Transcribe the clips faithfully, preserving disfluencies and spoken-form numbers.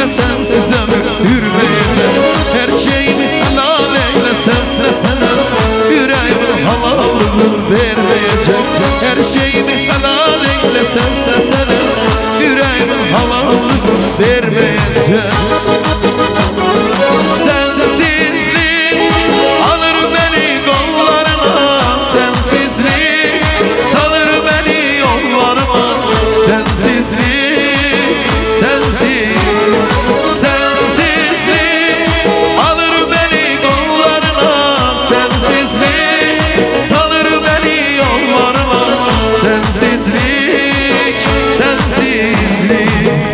sensiz ömür sürmeyeceğim. Her şeyimi helal eylesen de sana yüreğimin halalını vermeyecek. Her şeyimi helal eylesen de sana yüreğimin halalını vermeyecek. Sensizlik alır beni kollarına, sensizlik salır beni yollarıma. Sensizlik, sensiz, sensizlik alır beni kollarına, sensizlik salır beni yollarıma. Sensizlik, sensizlik.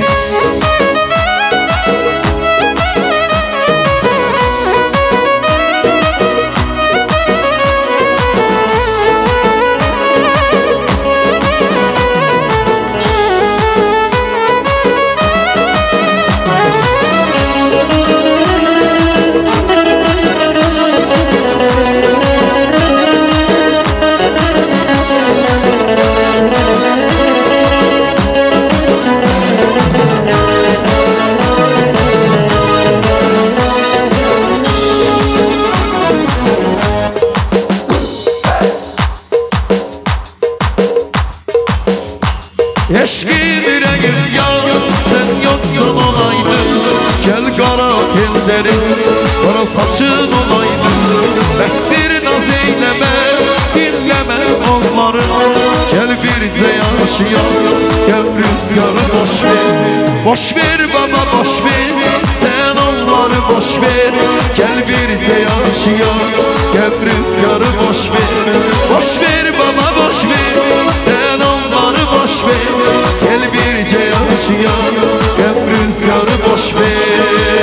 Eşki yüreğim yar, sen yoksan olaydı. Gel kara tellerim, kara saçın olaydı. Bestir naz eyleme, dinleme onları. Gel birce yaşayalım, gel rüzgarı boş ver. Boş ver baba boş ver, sen onları boş ver. Gel birce yaşayalım, gel rüzgarı boş ver. Boş ver baba boş ver, sen onları boş ver. Gel birce yaşayalım, gel rüzgarı boş ver.